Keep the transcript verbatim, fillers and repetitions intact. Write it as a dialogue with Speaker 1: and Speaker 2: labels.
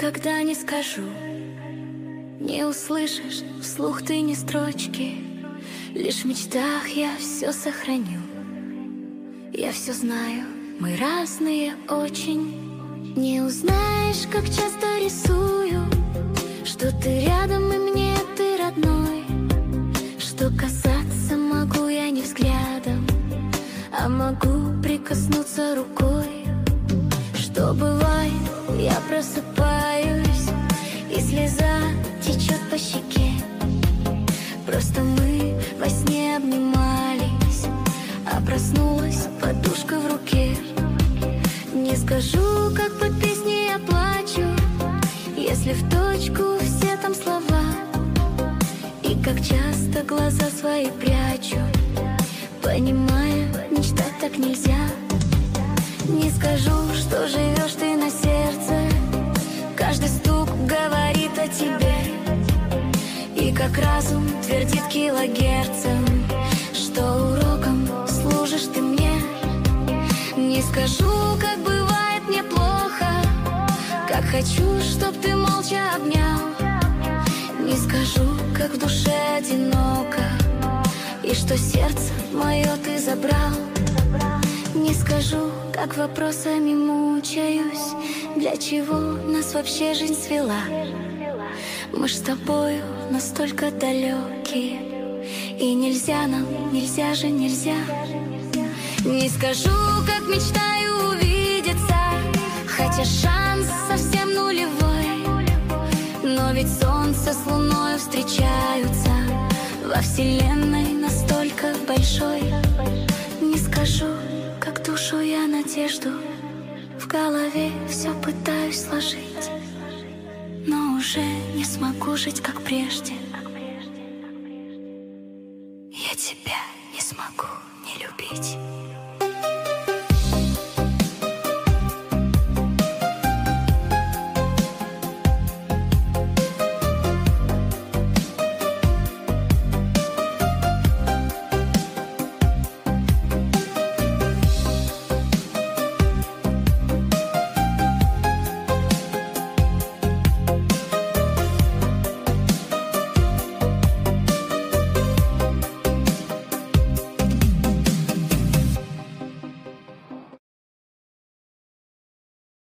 Speaker 1: никогда не скажу. Не услышишь вслух ты ни строчки. Лишь в мечтах я все сохраню. Я все знаю, мы разные очень. Не узнаешь, как часто рисую, что ты рядом и мне ты родной. Что касаться могу я не взглядом, а могу прикоснуться рукой. Что бывает, я просыпаюсь, и слеза течет по щеке. Просто мы во сне обнимались, а проснулась подушка в руке. Не скажу, как под песней я плачу, если в точку все там слова. И как часто глаза свои прячу, понимая, мечтать так нельзя. Не скажу, что живешь ты на сердце, каждый стук говорит о тебе. И как разум твердит килогерцем, что уроком служишь ты мне. Не скажу, как бывает мне плохо, как хочу, чтоб ты молча обнял. Не скажу, как в душе одиноко, и что сердце мое ты забрал. Не скажу, как вопросами мучаюсь, для чего нас вообще жизнь свела. Мы ж с тобою настолько далекие, и нельзя нам, нельзя же, нельзя. Не скажу, как мечтаю увидеться, хотя шанс совсем нулевой. Но ведь солнце с луною встречаются во вселенной настолько большой. Не скажу, как душу я надежду в голове все пытаюсь сложить, но уже не смогу жить, как прежде.